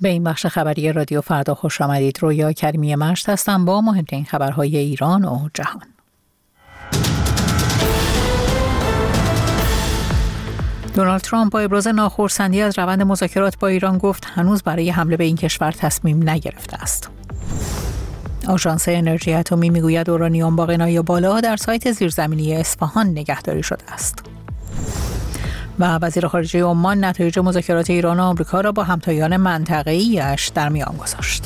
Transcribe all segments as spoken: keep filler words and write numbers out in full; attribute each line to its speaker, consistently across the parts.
Speaker 1: به این بخش خبری رادیو فردا خوش آمدید. رویا کریمی مشت هستم با مهمترین خبرهای ایران و جهان. دونالد ترامپ با ابراز ناخرسندی از روند مذاکرات با ایران گفت هنوز برای حمله به این کشور تصمیم نگرفته است. آژانس انرژی اتمی میگوید اورانیوم با غنای بالا در سایت زیرزمینی اصفهان نگهداری شده است. و وزیر خارجه عمان نتایج مذاکرات ایران و آمریکا را با همتایان منطقه‌ای‌اش در میان گذاشت.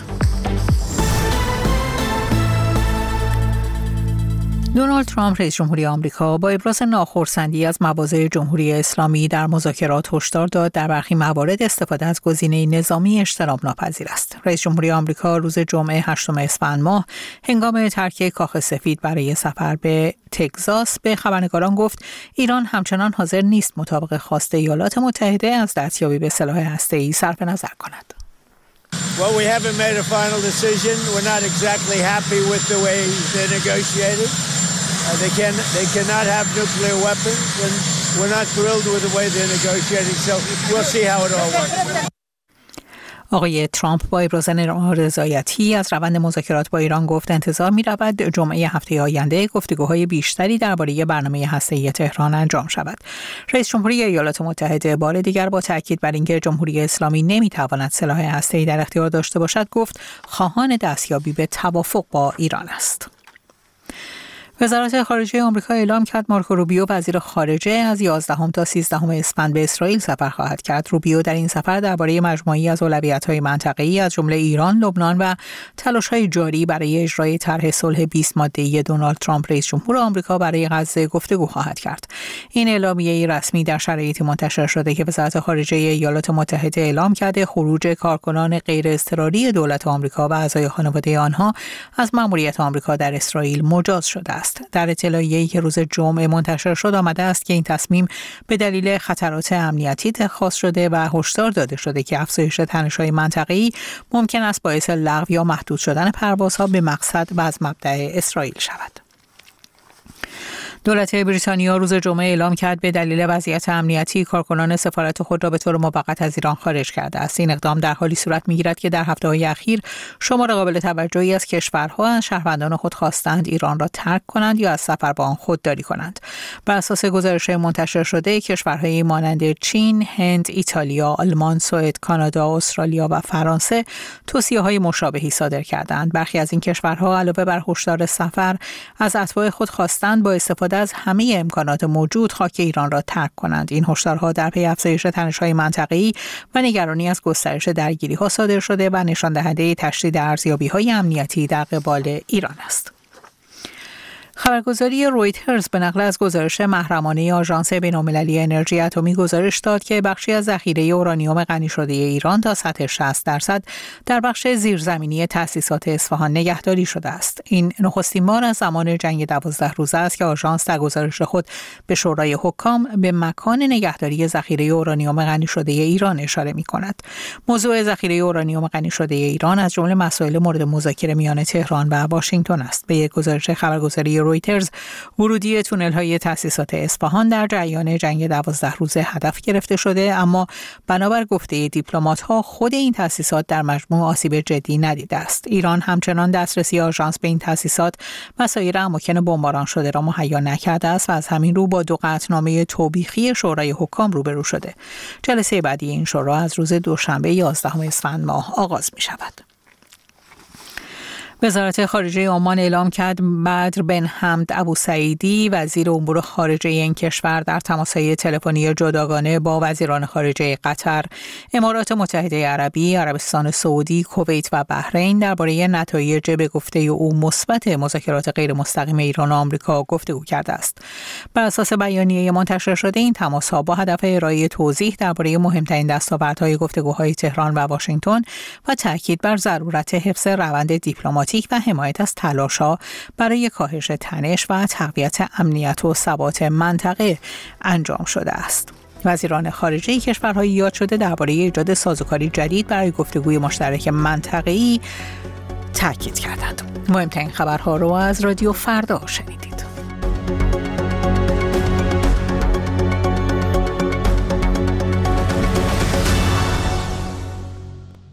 Speaker 1: دونالد ترامپ رئیس جمهوری آمریکا با ابراز ناخرسندی از مواضع جمهوری اسلامی در مذاکرات هشدار داد در برخی موارد استفاده از گزینه نظامی اجتناب ناپذیر است. رئیس جمهوری آمریکا روز جمعه هشتم اسفند ماه هنگام ترک کاخ سفید برای سفر به تگزاس به خبرنگاران گفت ایران همچنان حاضر نیست مطابق خواست ایالات متحده از دستیابی به سلاح هسته‌ای صرف نظر کند.
Speaker 2: Well, we haven't made a final decision. We're not exactly happy with the way they negotiated. Uh, they can they cannot have nuclear weapons, and we're not thrilled with the way they're negotiating. So we'll see how it all works.
Speaker 1: آقای ترامپ با ابراز نارضایتی از روند مذاکرات با ایران گفت انتظار می‌رود جمعه هفته آینده گفتگوهای بیشتری درباره برنامه هسته‌ای تهران انجام شود. رئیس جمهوری ایالات متحده بار دیگر با تاکید بر اینکه جمهوری اسلامی نمی‌تواند سلاح هسته‌ای در اختیار داشته باشد گفت خواهان دستیابی به توافق با ایران است. وزارت خارجه آمریکا اعلام کرد مارکو روبیو وزیر خارجه از یازدهم تا سیزدهم اسفند به اسرائیل سفر خواهد کرد. روبیو در این سفر درباره مجموعه‌ای از اولویت‌های منطقه‌ای از جمله ایران، لبنان و تلاش‌های جاری برای اجرای طرح صلح بیست ماده‌ای دونالد ترامپ رئیس جمهور آمریکا برای غزه گفتگو خواهد کرد. این اعلامیه رسمی در شرایطی منتشر شده که وزارت خارجه ایالات متحده اعلام کرده خروج کارکنان غیر اضطراری دولت آمریکا و اعضای خانواده آنها از مأموریت آمریکا در اسرائیل مجاز شده است. در اطلاعیه‌ای که روز جمعه منتشر شد آمده است که این تصمیم به دلیل خطرات امنیتی اتخاذ شده و هشدار داده شده که افزایش تنش‌های منطقه‌ای ممکن است باعث لغو یا محدود شدن پروازها به مقصد و از مبدأ اسرائیل شود. دولت بریتانیا روز جمعه اعلام کرد به دلیل وضعیت امنیتی کارکنان سفارت خود را به طور موقت از ایران خارج کرده است. این اقدام در حالی صورت می‌گیرد که در هفته‌های اخیر شمار قابل توجهی از کشورها از شهروندان خود خواستند ایران را ترک کنند یا از سفر با آن خودداری کنند. بر اساس گزارش منتشر شده کشورهای مانند چین، هند، ایتالیا، آلمان، سوئد، کانادا، استرالیا و فرانسه توصیه‌های مشابهی صادر کردند. برخی از این کشورها علاوه بر هشدار سفر از اتباع خود خواستند با استفاده از همه امکانات موجود خاک ایران را ترک کنند. این هشدارها در پی افزایش تنش‌های منطقه‌ای و نگرانی از گسترش درگیری‌ها صادر شده و نشان دهنده تشدید ارزیابی‌های امنیتی در قبال ایران است. خبرگزاری رویترز به نقل از گزارش محرمانه آژانس بین‌المللی انرژی اتمی گزارش داد که بخشی از ذخیره اورانیوم غنی شده ایران تا سطح شصت درصد در بخش زیرزمینی تأسیسات اصفهان نگهداری شده است. این نخستین بار از زمان جنگ دوازده روزه است که آژانس در گزارش خود به شورای حکام به مکان نگهداری ذخیره اورانیوم غنی شده ایران اشاره می‌کند. موضوع ذخیره اورانیوم غنی شده ایران از جمله مسائل مورد مذاکره میان تهران و واشنگتن است. به یک گزارش خبرگزاری رویترز ورودی تونل‌های تأسیسات اصفهان در جریان جنگ دوازده روزه هدف گرفته شده، اما بنابر گفته دیپلمات‌ها خود این تأسیسات در مجموع آسیب جدی ندیده است. ایران همچنان دسترسی آژانس به این تأسیسات و سایر اماکن بمباران شده را مهیا نکرده است و از همین رو با دو قطعنامه توبیخی شورای حکام روبرو شده. جلسه بعدی این شورا از روز دوشنبه یازدهم اسفند ماه آغاز می‌شود. وزارت خارجه عمان اعلام کرد بدر بن حمد ابوسعیدی وزیر امور خارجه این کشور در تماس‌های تلفنی جداگانه با وزیران خارجه قطر، امارات متحده عربی، عربستان سعودی، کویت و بحرین درباره نتایج به گفته او مثبت مذاکرات غیر مستقیم ایران و آمریکا گفتگو کرده است. بر اساس بیانیه منتشر شده این تماس‌ها با هدف ارائه توضیح درباره مهمترین دستاوردهای گفتگوهای تهران و واشنگتن و تاکید بر ضرورت حفظ روند دیپلماتیک و حمایت از تلاش‌ها برای کاهش تنش و تقویت امنیت و ثبات منطقه انجام شده است. وزیران خارجه کشورهای یاد شده درباره ایجاد سازوکاری جدید برای گفتگوی مشترک منطقه‌ای تاکید کردند. مهمترین خبرها رو از رادیو فردا شنیدید.